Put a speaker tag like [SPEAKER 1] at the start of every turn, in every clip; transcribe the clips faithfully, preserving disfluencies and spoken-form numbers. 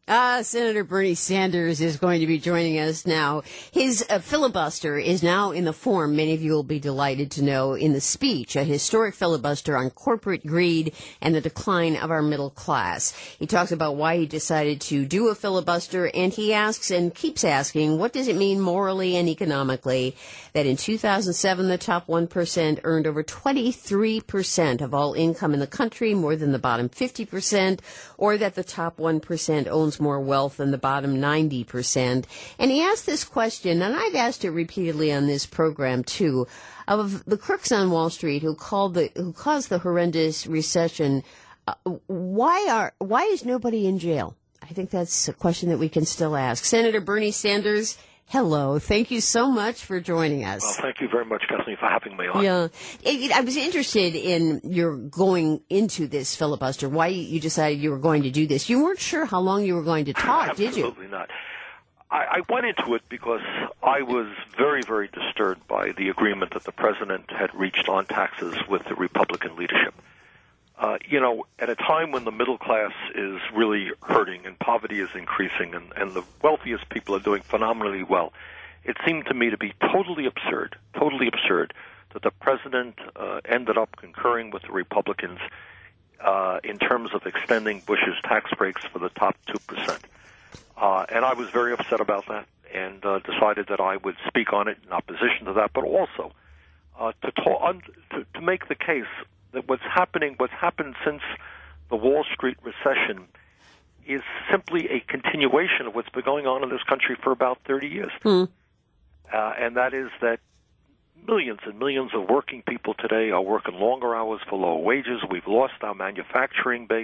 [SPEAKER 1] Uh, Senator Bernie Sanders is going to be joining us now. His uh, filibuster is now in the form, many of you will be delighted to know, in the speech, a historic filibuster on corporate greed and the decline of our middle class. He talks about why he decided to do a filibuster, and he asks and keeps asking, what does it mean morally and economically that in two thousand seven the top one percent earned over twenty-three percent of all income in the country, more than the bottom fifty percent, or that the top one percent owns more wealth than the bottom ninety percent. And he asked this question, and I've asked it repeatedly on this program too, of the crooks on Wall Street who called the who caused the horrendous recession. Uh, why are why is nobody in jail? I think that's a question that we can still ask. Senator Bernie Sanders, hello. Thank you so much for joining us.
[SPEAKER 2] Well, thank you very much, Kathleen, for having me on.
[SPEAKER 1] Yeah. I was interested in your going into this filibuster, why you decided you were going to do this. You weren't sure how long you were going to talk, did you?
[SPEAKER 2] Absolutely not. I, I went into it because I was very, very disturbed by the agreement that the president had reached on taxes with the Republican leadership. Uh, you know, at a time when the middle class is really hurting and poverty is increasing and, and the wealthiest people are doing phenomenally well, it seemed to me to be totally absurd, totally absurd that the president uh, ended up concurring with the Republicans uh, in terms of extending Bush's tax breaks for the top two percent. Uh, and I was very upset about that and uh, decided that I would speak on it in opposition to that, but also uh, to, ta- to, to make the case that what's happening, what's happened since the Wall Street recession is simply a continuation of what's been going on in this country for about thirty years.
[SPEAKER 1] Hmm.
[SPEAKER 2] Uh, and that is that millions and millions of working people today are working longer hours for lower wages. We've lost our manufacturing base.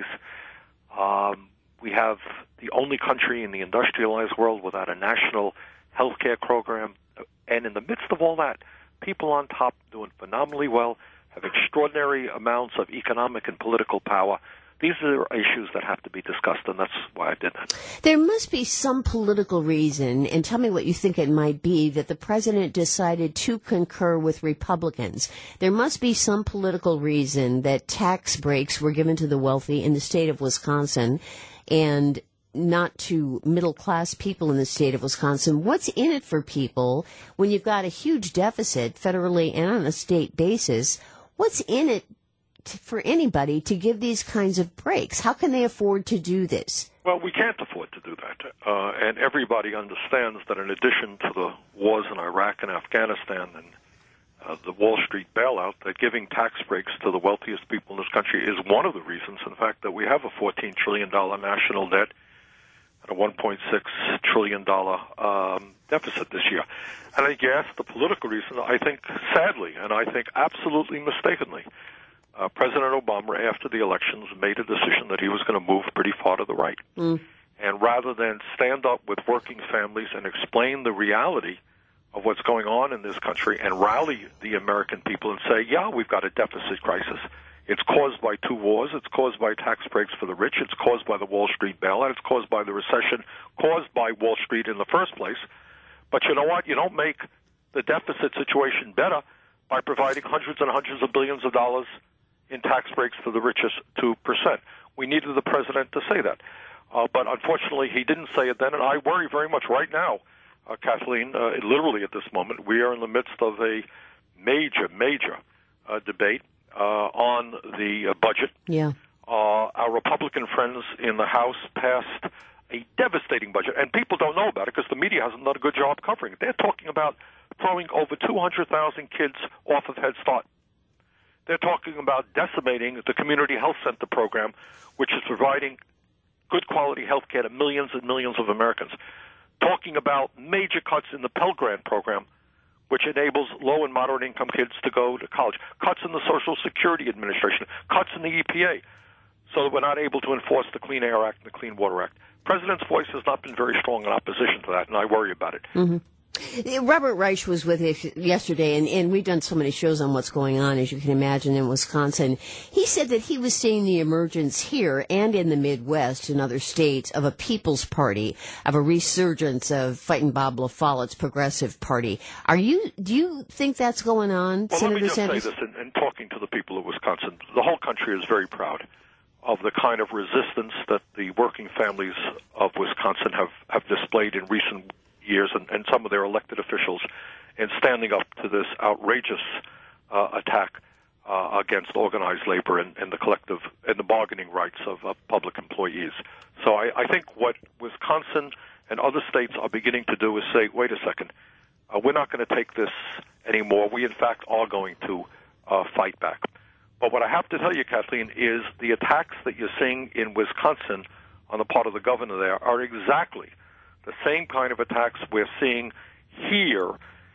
[SPEAKER 2] Um, we have the only country in the industrialized world without a national health care program. And in the midst of all that, people on top doing phenomenally well, have extraordinary amounts of economic and political power. These are issues that have to be discussed, and that's why I did that.
[SPEAKER 1] There must be some political reason, and tell me what you think it might be, that the president decided to concur with Republicans. There must be some political reason that tax breaks were given to the wealthy in the state of Wisconsin and not to middle-class people in the state of Wisconsin. What's in it for people when you've got a huge deficit federally and on a state basis? What's in it to, for anybody to give these kinds of breaks? How can they afford to do this?
[SPEAKER 2] Well, we can't afford to do that. Uh, and everybody understands that in addition to the wars in Iraq and Afghanistan and uh, the Wall Street bailout, that giving tax breaks to the wealthiest people in this country is one of the reasons, in fact, that we have a fourteen trillion dollars national debt and a one point six trillion dollars um, deficit this year. And I think you asked the political reason, I think sadly, and I think absolutely mistakenly, uh, President Obama, after the elections, made a decision that he was going to move pretty far to the right.
[SPEAKER 1] Mm.
[SPEAKER 2] And rather than stand up with working families and explain the reality of what's going on in this country and rally the American people and say, yeah, we've got a deficit crisis. It's caused by two wars. It's caused by tax breaks for the rich. It's caused by the Wall Street bailout. It's caused by the recession caused by Wall Street in the first place. But you know what? You don't make the deficit situation better by providing hundreds and hundreds of billions of dollars in tax breaks for the richest two percent. We needed the president to say that. Uh, but unfortunately, he didn't say it then, and I worry very much right now, uh, Kathleen, uh, literally at this moment, we are in the midst of a major, major uh, debate uh, on the uh, budget.
[SPEAKER 1] Yeah.
[SPEAKER 2] Uh, our Republican friends in the House passed a devastating budget, and people don't know about it because the media hasn't done a good job covering it. They're talking about throwing over two hundred thousand kids off of Head Start. They're talking about decimating the Community Health Center program, which is providing good quality health care to millions and millions of Americans. Talking about major cuts in the Pell Grant program, which enables low and moderate income kids to go to college. Cuts in the Social Security Administration. Cuts in the E P A, so that we're not able to enforce the Clean Air Act and the Clean Water Act. The president's voice has not been very strong in opposition to that, and I worry about it.
[SPEAKER 1] Mm-hmm. Robert Reich was with us yesterday, and, and we've done so many shows on what's going on, as you can imagine, in Wisconsin. He said that he was seeing the emergence here and in the Midwest and other states of a People's Party, of a resurgence of fighting Bob LaFollette's Progressive Party. Are you? Do you think that's going on,
[SPEAKER 2] well,
[SPEAKER 1] Senator
[SPEAKER 2] let me just
[SPEAKER 1] Sanders?
[SPEAKER 2] say this, in, in talking to the people of Wisconsin, the whole country is very proud of the kind of resistance that the working families of Wisconsin have, have displayed in recent years, and, and some of their elected officials, in standing up to this outrageous uh, attack uh, against organized labor and, and the collective and the bargaining rights of uh, public employees. So I, I think what Wisconsin and other states are beginning to do is say, wait a second, uh, we're not going to take this anymore. We, in fact, are going to uh, fight back. But what I have to tell you, Kathleen, is the attacks that you're seeing in Wisconsin on the part of the governor there are exactly the same kind of attacks we're seeing here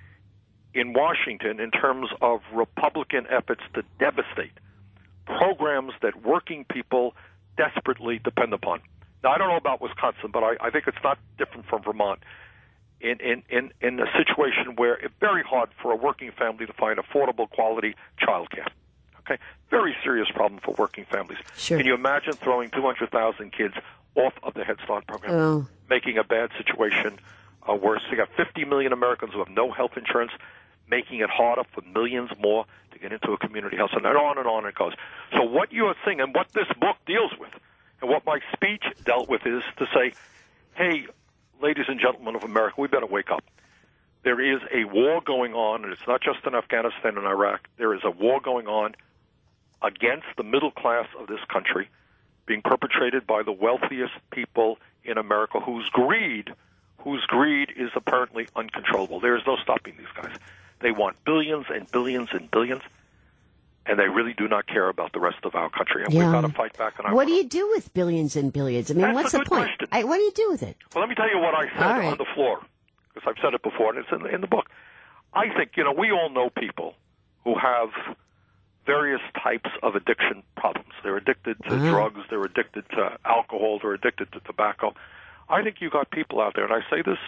[SPEAKER 2] in Washington in terms of Republican efforts to devastate programs that working people desperately depend upon. Now, I don't know about Wisconsin, but I, I think it's not different from Vermont in, in, in, in a situation where it's very hard for a working family to find affordable, quality child care. Okay? Very serious problem for working families.
[SPEAKER 1] Sure.
[SPEAKER 2] Can you imagine throwing two hundred thousand kids off of the Head Start program,
[SPEAKER 1] oh.
[SPEAKER 2] making a bad situation uh, worse? You got fifty million Americans who have no health insurance, making it harder for millions more to get into a community health center, and on and on it goes. So what you are seeing, and what this book deals with, and what my speech dealt with, is to say, hey, ladies and gentlemen of America, we better wake up. There is a war going on, and it's not just in Afghanistan and Iraq. There is a war going on against the middle class of this country, being perpetrated by the wealthiest people in America, whose greed, whose greed is apparently uncontrollable. There is no stopping these guys. They want billions and billions and billions, and they really do not care about the rest of our country. And
[SPEAKER 1] yeah.
[SPEAKER 2] we've got to fight back on our
[SPEAKER 1] What do you do with billions and billions? I mean,
[SPEAKER 2] That's
[SPEAKER 1] what's
[SPEAKER 2] a
[SPEAKER 1] the
[SPEAKER 2] good
[SPEAKER 1] point?
[SPEAKER 2] question.
[SPEAKER 1] I, what do you do with it?
[SPEAKER 2] Well, let me tell you what I said
[SPEAKER 1] All right.
[SPEAKER 2] on the floor, because I've said it before, and it's in the, in the book. I think, you know, we all know people who have various types of addiction problems. They're addicted to
[SPEAKER 1] uh-huh.
[SPEAKER 2] drugs, they're addicted to alcohol, they're addicted to tobacco. I think you got people out there, and I say this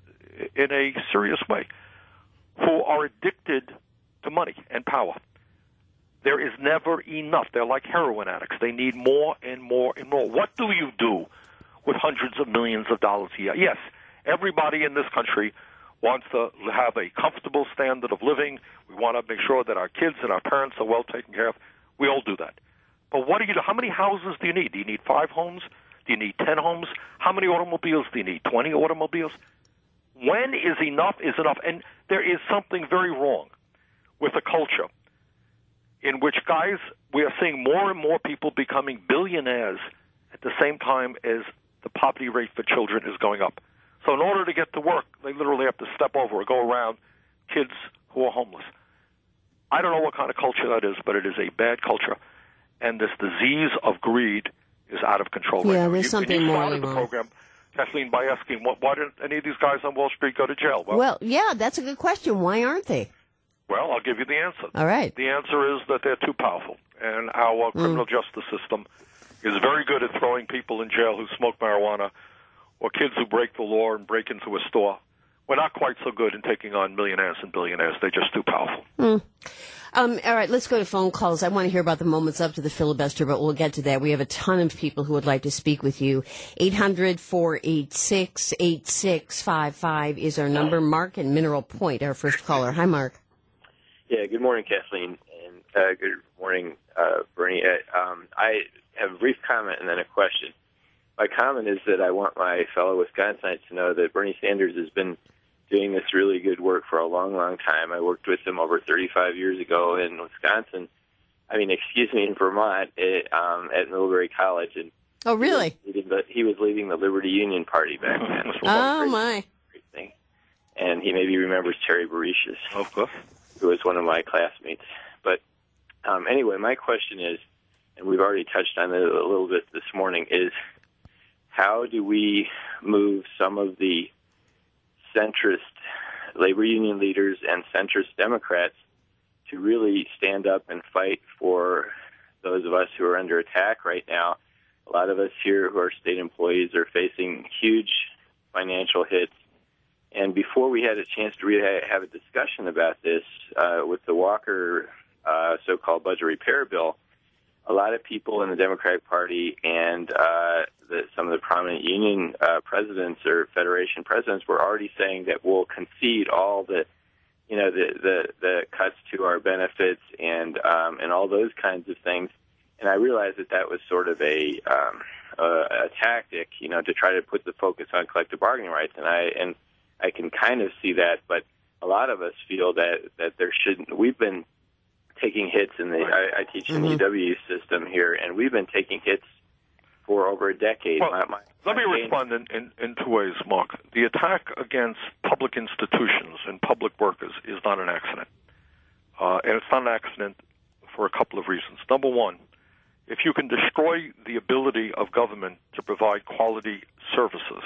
[SPEAKER 2] in a serious way, who are addicted to money and power. There is never enough. They're like heroin addicts. They need more and more and more. What do you do with hundreds of millions of dollars a year? Yes, everybody in this country wants to have a comfortable standard of living. We want to make sure that our kids and our parents are well taken care of. We all do that. But what do you do? How many houses do you need? Do you need five homes? Do you need ten homes? How many automobiles do you need? Twenty automobiles? When is enough is enough? And there is something very wrong with a culture in which, guys, we are seeing more and more people becoming billionaires at the same time as the poverty rate for children is going up. So in order to get to work, they literally have to step over or go around kids who are homeless. I don't know what kind of culture that is, but it is a bad culture. And this disease of greed is out of control
[SPEAKER 1] yeah,
[SPEAKER 2] right now.
[SPEAKER 1] there's
[SPEAKER 2] you,
[SPEAKER 1] something
[SPEAKER 2] you
[SPEAKER 1] more
[SPEAKER 2] started the
[SPEAKER 1] wrong.
[SPEAKER 2] program, Kathleen, by asking, what, why didn't any of these guys on Wall Street go to jail? Well,
[SPEAKER 1] Well, yeah, that's a good question. Why aren't they?
[SPEAKER 2] well, I'll give you the answer.
[SPEAKER 1] All right.
[SPEAKER 2] The answer is that they're too powerful. And our criminal
[SPEAKER 1] Mm.
[SPEAKER 2] justice system is very good at throwing people in jail who smoke marijuana, or kids who break the law and break into a store. We're not quite so good in taking on millionaires and billionaires. They're just too powerful.
[SPEAKER 1] Mm. Um, all right, let's go to phone calls. I want to hear about the moments up to the filibuster, but we'll get to that. We have a ton of people who would like to speak with you. eight hundred, four eight six, eight six five five is our number. Mark in Mineral Point, our first caller. Hi, Mark.
[SPEAKER 3] Yeah, good morning, Kathleen, and uh, good morning, uh, Bernie. Uh, um, I have a brief comment and then a question. My comment is that I want my fellow Wisconsinites to know that Bernie Sanders has been doing this really good work for a long, long time. I worked with him over thirty-five years ago in Wisconsin. I mean, excuse me, in Vermont at, um, at Middlebury College. And
[SPEAKER 1] Oh, really?
[SPEAKER 3] He was, leading the, he was leading the Liberty Union Party back then.
[SPEAKER 1] Oh, my.
[SPEAKER 3] Great thing. And he maybe remembers Terry Bericius,
[SPEAKER 2] Of course.
[SPEAKER 3] who was one of my classmates. But um, anyway, my question is, and we've already touched on it a little bit this morning, is how do we move some of the centrist labor union leaders and centrist Democrats to really stand up and fight for those of us who are under attack right now? A lot of us here who are state employees are facing huge financial hits. And before we had a chance to really have a discussion about this uh, with the Walker uh, so-called budget repair bill, a lot of people in the Democratic Party and uh, the, some of the prominent union uh, presidents or federation presidents were already saying that we'll concede all the, you know, the, the, the cuts to our benefits and um, and all those kinds of things. and I realized that that was sort of a um, a, a tactic, you know, to try to put the focus on collective bargaining rights, and I and I can kind of see that, but a lot of us feel that that there shouldn't. We've been taking hits in the. Right. I, I teach in the mm-hmm. U W system here, and we've been taking hits for over a decade.
[SPEAKER 2] Well,
[SPEAKER 3] my, my,
[SPEAKER 2] let me
[SPEAKER 3] my
[SPEAKER 2] respond in, in, in two ways, Mark. The attack against public institutions and public workers is not an accident. Uh, and it's not an accident for a couple of reasons. Number one, if you can destroy the ability of government to provide quality services,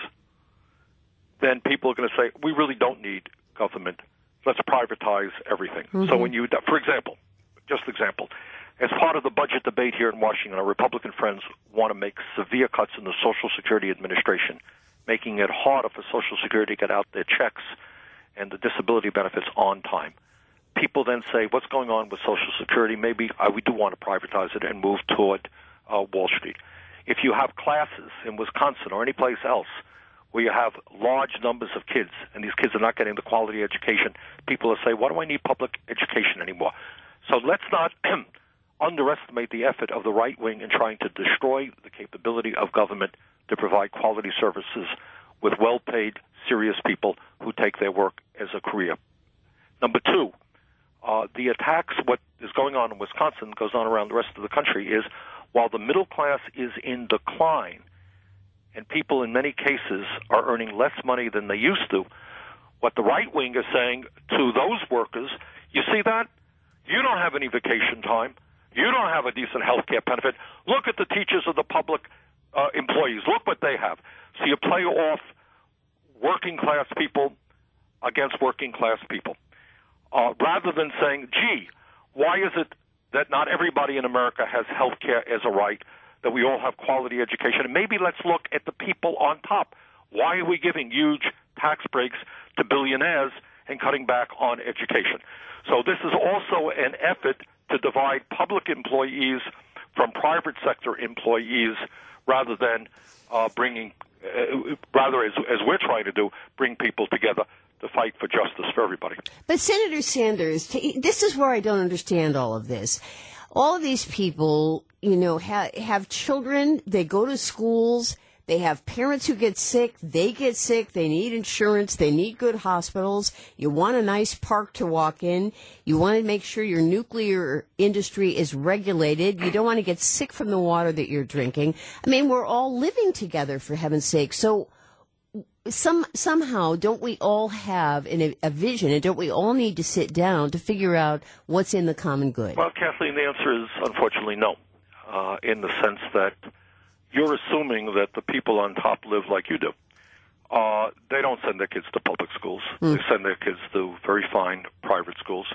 [SPEAKER 2] then people are going to say, we really don't need government. Let's privatize everything. Mm-hmm. So when you, for example, just example, as part of the budget debate here in Washington, our Republican friends want to make severe cuts in the Social Security Administration, making it harder for Social Security to get out their checks and the disability benefits on time. People then say, what's going on with Social Security? Maybe uh, we do want to privatize it and move toward uh, Wall Street. If you have classes in Wisconsin or any place else where you have large numbers of kids and these kids are not getting the quality education, people will say, why do I need public education anymore? So let's not underestimate the effort of the right wing in trying to destroy the capability of government to provide quality services with well-paid, serious people who take their work as a career. Number two, uh, the attacks, what is going on in Wisconsin, goes on around the rest of the country, is while the middle class is in decline and people in many cases are earning less money than they used to, what the right wing is saying to those workers, you see that? You don't have any vacation time. You don't have a decent health care benefit. Look at the teachers of the public uh, employees. Look what they have. So you play off working-class people against working-class people. Uh, rather than saying, gee, why is it that not everybody in America has health care as a right, that we all have quality education? And maybe let's look at the people on top. Why are we giving huge tax breaks to billionaires and cutting back on education? So this is also an effort to divide public employees from private sector employees rather than uh, bringing, uh, rather as, as we're trying to do, bring people together to fight for justice for everybody.
[SPEAKER 1] But Senator Sanders, this is where I don't understand all of this. All of these people, you know, ha- have children, they go to schools, they have parents who get sick, they get sick, they need insurance, they need good hospitals, you want a nice park to walk in, you want to make sure your nuclear industry is regulated, you don't want to get sick from the water that you're drinking. I mean, we're all living together, for heaven's sake. So some somehow, don't we all have an, a vision, and don't we all need to sit down to figure out what's in the common good?
[SPEAKER 2] Well, Kathleen, the answer is unfortunately no, uh, in the sense that you're assuming that the people on top live like you do. Uh, they don't send their kids to public schools. Mm. They send their kids to very fine private schools.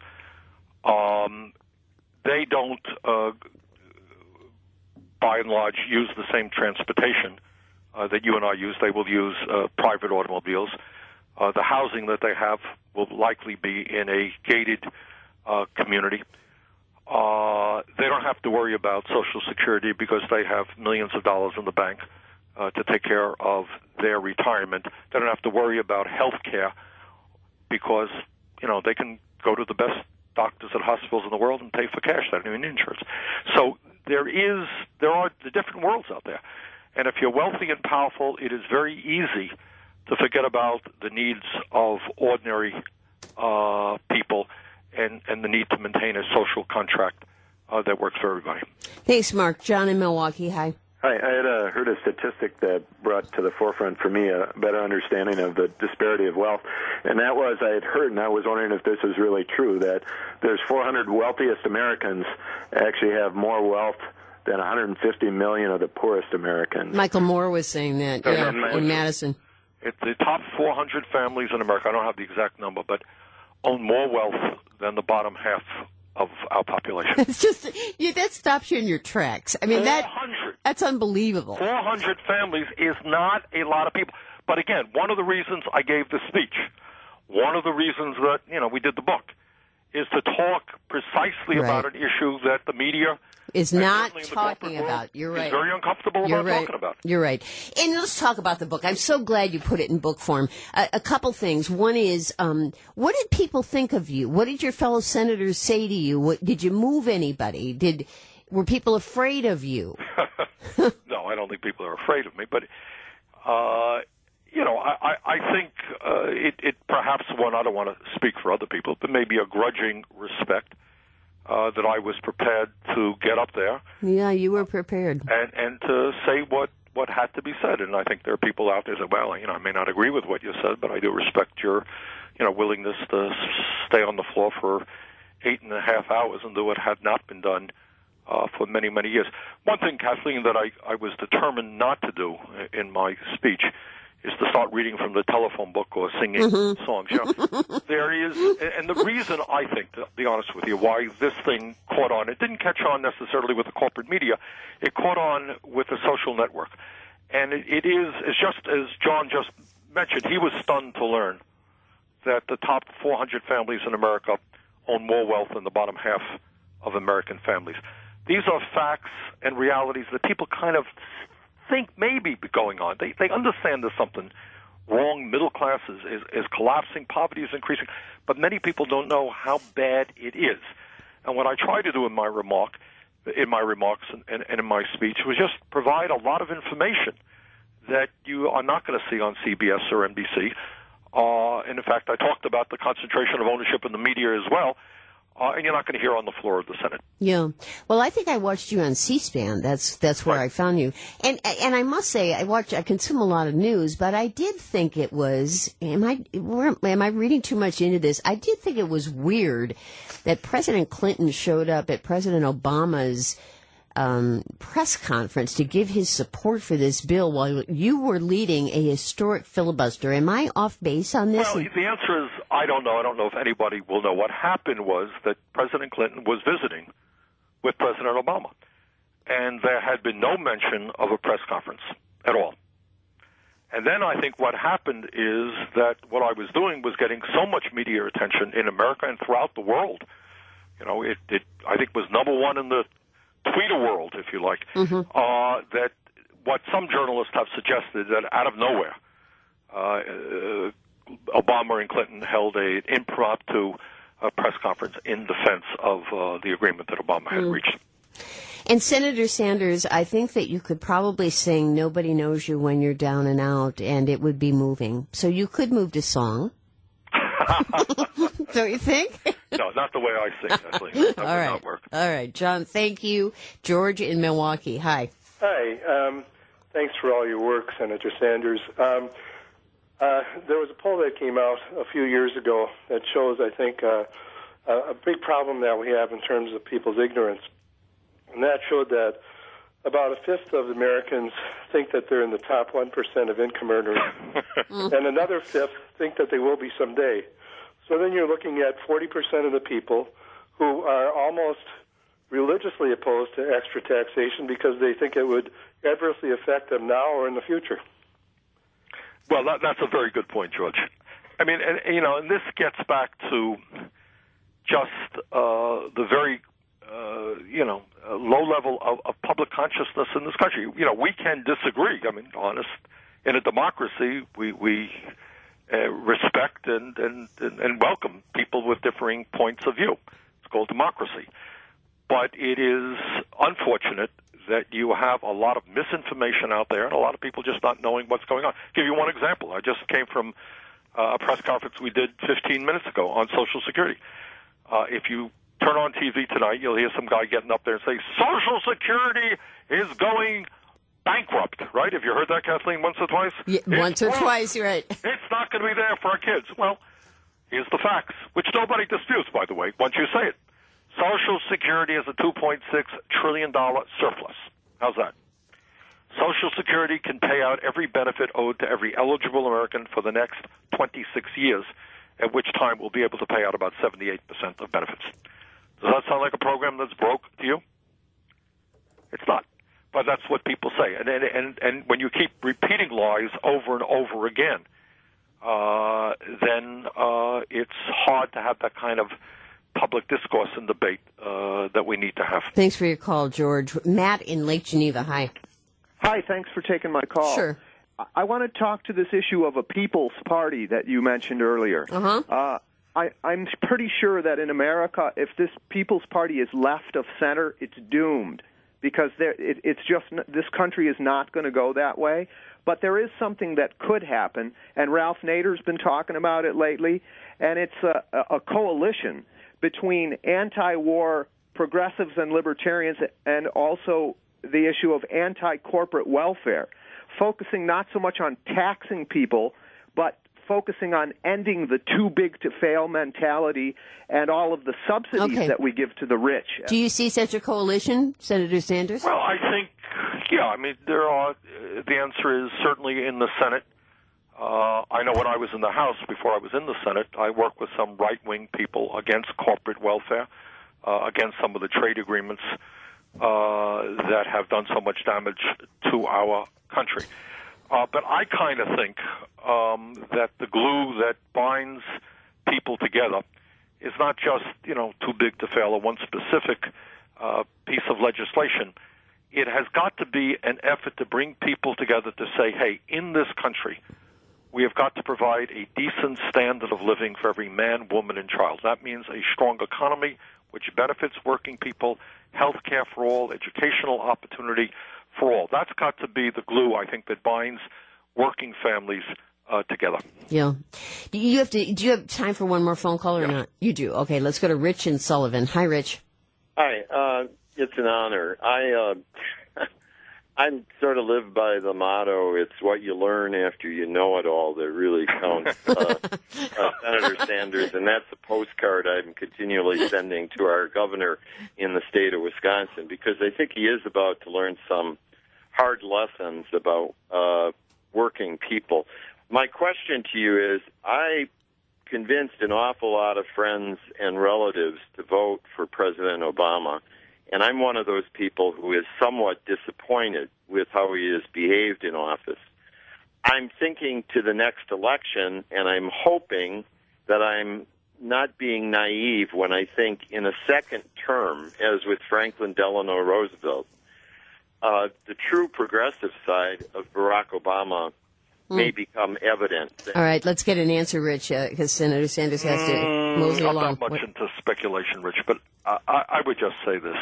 [SPEAKER 2] Um, they don't, uh, by and large, use the same transportation uh, that you and I use. They will use uh, private automobiles. Uh, the housing that they have will likely be in a gated uh, community. Uh, they don't have to worry about Social Security because they have millions of dollars in the bank uh, to take care of their retirement. They don't have to worry about health care because, you know, they can go to the best doctors and hospitals in the world and pay for cash. They don't need insurance. So there is, there are the different worlds out there. And if you're wealthy and powerful, it is very easy to forget about the needs of ordinary uh, people and, and the need to maintain a social contract uh, that works for everybody.
[SPEAKER 1] Thanks, Mark. John in Milwaukee, hi.
[SPEAKER 4] Hi, I had uh, heard a statistic that brought to the forefront for me a better understanding of the disparity of wealth, and that was I had heard, and I was wondering if this is really true, that there's four hundred wealthiest Americans actually have more wealth than one hundred fifty million of the poorest Americans.
[SPEAKER 1] Michael Moore was saying that yeah, in, in Madison.
[SPEAKER 2] It's the top four hundred families in America, I don't have the exact number, but own more wealth than the bottom half of our population.
[SPEAKER 1] It's just, yeah, that stops you in your tracks. I mean, that that's unbelievable.
[SPEAKER 2] four hundred families is not a lot of people. But again, one of the reasons I gave the speech, one of the reasons that, you know, we did the book, is to talk precisely right. about an issue that the media
[SPEAKER 1] is not talking about. You're right.
[SPEAKER 2] Is very uncomfortable
[SPEAKER 1] You're
[SPEAKER 2] about
[SPEAKER 1] right.
[SPEAKER 2] talking about.
[SPEAKER 1] You're right. And let's talk about the book. I'm so glad you put it in book form. Uh, a couple things. One is, um, what did people think of you? What did your fellow senators say to you? What, did you move anybody? Did Were people afraid of you?
[SPEAKER 2] No, I don't think people are afraid of me. But, uh, you know, I, I, I think uh, it, it perhaps one, I don't want to speak for other people, but maybe a grudging respect uh, that I was prepared to get up there.
[SPEAKER 1] Yeah, you were prepared.
[SPEAKER 2] And, and to say what, what had to be said. And I think there are people out there that say, well, you know, I may not agree with what you said, but I do respect your, you know, willingness to stay on the floor for eight and a half hours and do what had not been done uh, for many, many years. One thing, Kathleen, that I, I was determined not to do in my speech is to start reading from the telephone book or singing mm-hmm. songs. You know, there is, and the reason I think, to be honest with you, why this thing caught on, it didn't catch on necessarily with the corporate media, it caught on with the social network. And it, it is, it's just as John just mentioned, he was stunned to learn that the top four hundred families in America own more wealth than the bottom half of American families. These are facts and realities that people kind of think may be going on. They they understand there's something wrong. Middle class is, is, is collapsing. Poverty is increasing. But many people don't know how bad it is. And what I try to do in my remark, in my remarks and, and, and in my speech was just provide a lot of information that you are not going to see on C B S or N B C. Uh, and in fact, I talked about the concentration of ownership in the media as well. Uh, and you're not going to hear on the floor of the Senate.
[SPEAKER 1] Yeah. Well, I think I watched you on C-SPAN. That's that's where right. I found you. And and I must say, I watch, I consume a lot of news, but I did think it was, am I am I reading too much into this? I did think it was weird that President Clinton showed up at President Obama's um, press conference to give his support for this bill while you were leading a historic filibuster. Am I off base on this?
[SPEAKER 2] Well, the answer is I don't know. I don't know if anybody will know. What happened was that President Clinton was visiting with President Obama, and there had been no mention of a press conference at all. And then I think what happened is that what I was doing was getting so much media attention in America and throughout the world. You know, it, it I think was number one in the Twitter world, if you like, mm-hmm. uh, that what some journalists have suggested that out of nowhere, uh, uh, Obama and Clinton held an impromptu uh, press conference in defense of uh, the agreement that Obama had mm. reached.
[SPEAKER 1] And Senator Sanders, I think that you could probably sing "Nobody Knows You When You're Down and Out," and it would be moving. So you could move to song. Don't you think?
[SPEAKER 2] No, not the way I sing, Kathleen. That
[SPEAKER 1] All
[SPEAKER 2] would
[SPEAKER 1] right.
[SPEAKER 2] not work.
[SPEAKER 1] All right, John, thank you. George in Milwaukee, hi.
[SPEAKER 5] Hi. Um, thanks for all your work, Senator Sanders. Um, uh, there was a poll that came out a few years ago that shows, I think, uh, a big problem that we have in terms of people's ignorance. And that showed that about a fifth of Americans think that they're in the top one percent of income earners, and another fifth think that they will be someday. So then you're looking at forty percent of the people who are almost religiously opposed to extra taxation because they think it would adversely affect them now or in the future.
[SPEAKER 2] Well, that, that's a very good point, George. I mean, and, you know, and this gets back to just uh, the very, uh, you know, uh, low level of, of public consciousness in this country. You know, we can disagree. I mean, honest, in a democracy, we we uh, respect and, and, and, and welcome people with differing points of view. It's called democracy. But it is unfortunate that you have a lot of misinformation out there and a lot of people just not knowing what's going on. I'll give you one example. I just came from uh, a press conference we did fifteen minutes ago on Social Security. Uh, if you turn on T V tonight, you'll hear some guy getting up there and say, Social Security is going bankrupt, right? Have you heard that, Kathleen, once or twice?
[SPEAKER 1] Yeah, once or broke. twice, you're right.
[SPEAKER 2] It's not going to be there for our kids. Well, here's the facts, which nobody disputes, by the way, once you say it. Social Security is a two point six trillion dollars surplus. How's that? Social Security can pay out every benefit owed to every eligible American for the next twenty-six years, at which time we'll be able to pay out about seventy-eight percent of benefits. Does that sound like a program that's broke to you? It's not. But that's what people say. And and and, and when you keep repeating lies over and over again, uh, then uh, it's hard to have that kind of public discourse and debate uh, that we need to have.
[SPEAKER 1] Thanks for your call, George. Matt in Lake Geneva, hi.
[SPEAKER 6] Hi, thanks for taking my call.
[SPEAKER 1] Sure.
[SPEAKER 6] I want to talk to this issue of a people's party that you mentioned earlier.
[SPEAKER 1] Uh-huh.
[SPEAKER 6] Uh, I, I'm pretty sure that in America, if this People's Party is left of center, it's doomed, because there, it, it's just this country is not going to go that way. But there is something that could happen, and Ralph Nader's been talking about it lately, and it's a, a coalition between anti-war progressives and libertarians, and also the issue of anti-corporate welfare, focusing not so much on taxing people, but focusing on ending the too-big-to-fail mentality and all of the subsidies
[SPEAKER 1] okay.
[SPEAKER 6] that we give to the rich.
[SPEAKER 1] Do you see such a coalition, Senator Sanders?
[SPEAKER 2] Well, I think, yeah, I mean, there are, the answer is certainly in the Senate. Uh, I know when I was in the House, before I was in the Senate, I worked with some right-wing people against corporate welfare, uh, against some of the trade agreements uh, that have done so much damage to our country. Uh, but I kind of think um, that the glue that binds people together is not just, you know, too big to fail or one specific uh, piece of legislation. It has got to be an effort to bring people together to say, hey, in this country, we have got to provide a decent standard of living for every man, woman, and child. That means a strong economy, which benefits working people, health care for all, educational opportunity for all. That's got to be the glue, I think, that binds working families uh, together.
[SPEAKER 1] Yeah. Do you have to? Do you have time for one more phone call or
[SPEAKER 2] yeah.
[SPEAKER 1] not? You do. Okay, let's go to Rich in Sullivan. Hi, Rich.
[SPEAKER 7] Hi. Uh, it's an honor. I uh, I sort of live by the motto, it's what you learn after you know it all that really counts, uh, uh, Senator Sanders, and that's the postcard I'm continually sending to our governor in the state of Wisconsin, because I think he is about to learn some hard lessons about uh, working people. My question to you is, I convinced an awful lot of friends and relatives to vote for President Obama, and I'm one of those people who is somewhat disappointed with how he has behaved in office. I'm thinking to the next election, and I'm hoping that I'm not being naive when I think in a second term, as with Franklin Delano Roosevelt, uh, the true progressive side of Barack Obama mm. may become evident.
[SPEAKER 1] All right, let's get an answer, Rich, because uh, Senator Sanders has to
[SPEAKER 2] mm,
[SPEAKER 1] mosey
[SPEAKER 2] not
[SPEAKER 1] along.
[SPEAKER 2] Not that much
[SPEAKER 1] what?
[SPEAKER 2] into speculation, Rich, but I, I would just say this.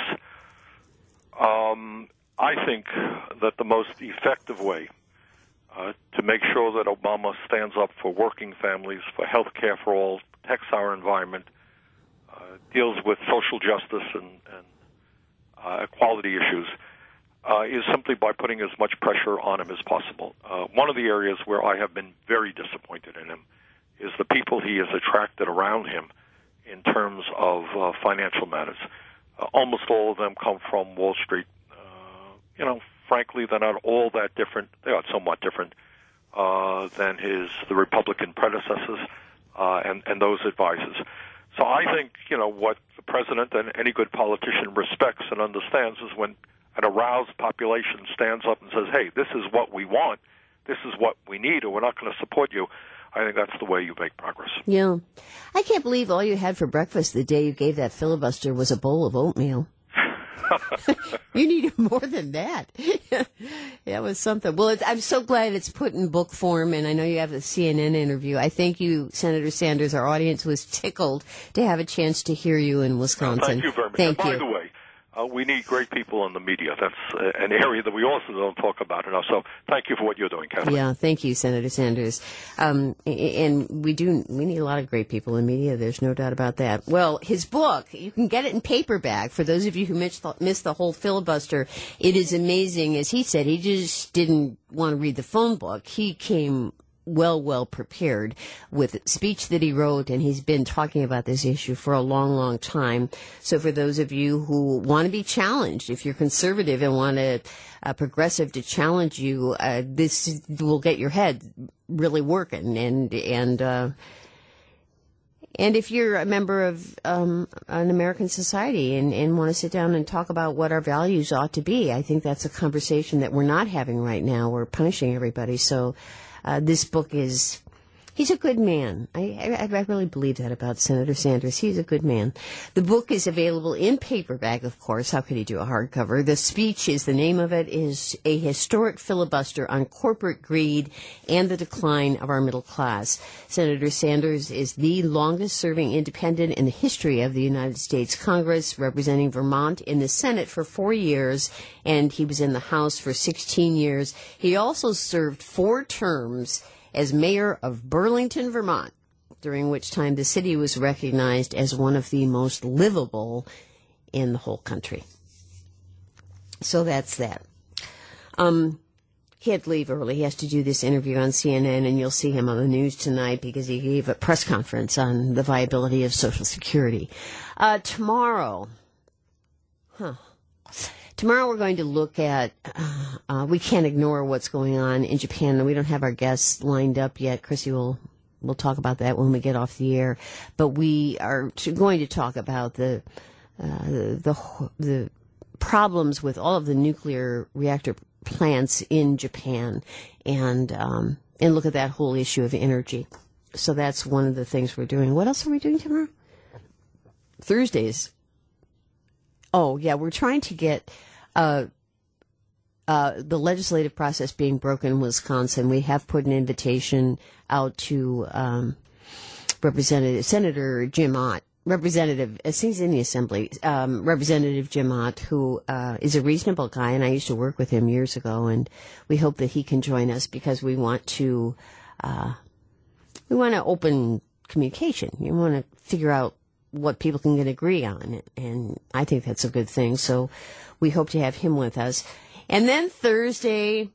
[SPEAKER 2] Um, I think that the most effective way uh, to make sure that Obama stands up for working families, for health care for all, protects our environment, uh, deals with social justice and, and uh, equality issues, uh, is simply by putting as much pressure on him as possible. Uh, one of the areas where I have been very disappointed in him is the people he has attracted around him in terms of uh, financial matters. Uh, almost all of them come from Wall Street. Uh, you know, frankly, they're not all that different. They are somewhat different uh, than his the Republican predecessors uh, and, and those advisors. So I think, you know, what the president and any good politician respects and understands is when an aroused population stands up and says, hey, this is what we want, this is what we need, or we're not going to support you. I think that's the way you make progress.
[SPEAKER 1] Yeah. I can't believe all you had for breakfast the day you gave that filibuster was a bowl of oatmeal. You needed more than that. That was something. Well, it's, I'm so glad it's put in book form, and I know you have the C N N interview. I thank you, Senator Sanders. Our audience was tickled to have a chance to hear you in Wisconsin.
[SPEAKER 2] Well, thank you very much.
[SPEAKER 1] Thank
[SPEAKER 2] and by
[SPEAKER 1] you.
[SPEAKER 2] the way, Uh, we need great people in the media. That's uh, an area that we also don't talk about enough. So thank you for what you're doing, Kathleen.
[SPEAKER 1] Yeah, thank you, Senator Sanders. Um, and we do, we need a lot of great people in media. There's no doubt about that. Well, his book, you can get it in paperback. For those of you who missed the, missed the whole filibuster, it is amazing. As he said, he just didn't want to read the phone book. He came well, well prepared with speech that he wrote, and he's been talking about this issue for a long, long time. So for those of you who want to be challenged, if you're conservative and want a, a progressive to challenge you, uh, this will get your head really working. And, and, uh, and if you're a member of um, an American society and, and want to sit down and talk about what our values ought to be, I think that's a conversation that we're not having right now. We're punishing everybody. So Uh, this book is He's a good man. I, I, I really believe that about Senator Sanders. He's a good man. The book is available in paperback, of course. How could he do a hardcover? The Speech is the name of it, is a historic filibuster on corporate greed and the decline of our middle class. Senator Sanders is the longest-serving independent in the history of the United States Congress, representing Vermont in the Senate for four years, and he was in the House for sixteen years. He also served four terms as mayor of Burlington, Vermont, during which time the city was recognized as one of the most livable in the whole country. So that's that. Um, he had to leave early. He has to do this interview on C N N, and you'll see him on the news tonight because he gave a press conference on the viability of Social Security. Uh, tomorrow, huh. Tomorrow we're going to look at, uh, uh, we can't ignore what's going on in Japan. We don't have our guests lined up yet. Chrissy will, will talk about that when we get off the air. But we are t- going to talk about the, uh, the, the problems with all of the nuclear reactor plants in Japan and, um, and look at that whole issue of energy. So that's one of the things we're doing. What else are we doing tomorrow? Thursdays. Oh, yeah, we're trying to get uh, uh, the legislative process being broken in Wisconsin. We have put an invitation out to um, Representative Senator Jim Ott, Representative, uh, he's in the Assembly, um, Representative Jim Ott, who uh, is a reasonable guy, and I used to work with him years ago, and we hope that he can join us because we want to, uh, we want to open communication. You want to figure out what people can agree on, and I think that's a good thing. So we hope to have him with us. And then Thursday,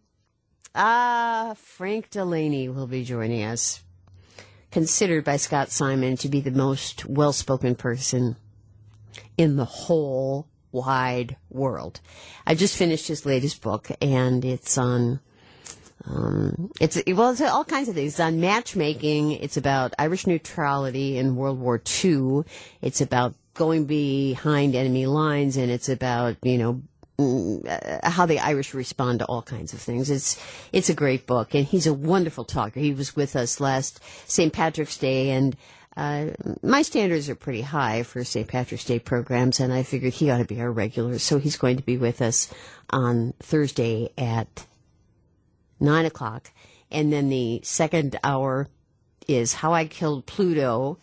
[SPEAKER 1] ah, Frank Delaney will be joining us, considered by Scott Simon to be the most well-spoken person in the whole wide world. I just finished his latest book, and it's on Um, it's, well, it's all kinds of things. It's on matchmaking. It's about Irish neutrality in World War Two. It's about going behind enemy lines, and it's about, you know, how the Irish respond to all kinds of things. It's, it's a great book, and he's a wonderful talker. He was with us last Saint Patrick's Day, and uh, my standards are pretty high for Saint Patrick's Day programs, and I figured he ought to be our regular. So he's going to be with us on Thursday at Nine o'clock, and then the second hour is How I Killed Pluto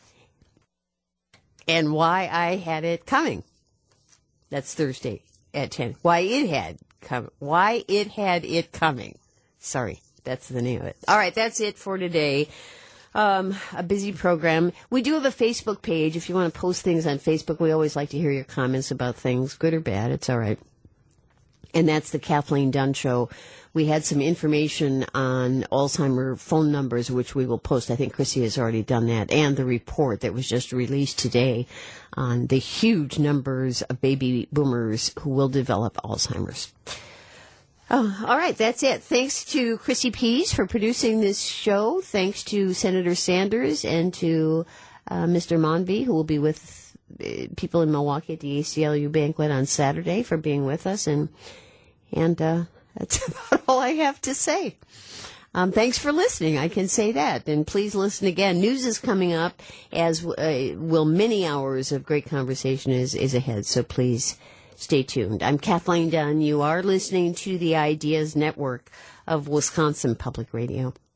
[SPEAKER 1] and Why I Had It Coming. That's Thursday at ten. Why it had come. Why it had it coming. Sorry, that's the name of it. All right, that's it for today. Um, a busy program. We do have a Facebook page. If you want to post things on Facebook, we always like to hear your comments about things, good or bad. It's all right. And that's the Kathleen Dunn Show. We had some information on Alzheimer phone numbers, which we will post. I think Chrissy has already done that. And the report that was just released today on the huge numbers of baby boomers who will develop Alzheimer's. Oh, all right, that's it. Thanks to Chrissy Pease for producing this show. Thanks to Senator Sanders and to uh, Mister Monby, who will be with uh, people in Milwaukee at the A C L U banquet on Saturday, for being with us. And, and, uh, that's about all I have to say. Um, thanks for listening. I can say that. And please listen again. News is coming up, as uh, will many hours of great conversation is, is ahead. So please stay tuned. I'm Kathleen Dunn. You are listening to the Ideas Network of Wisconsin Public Radio.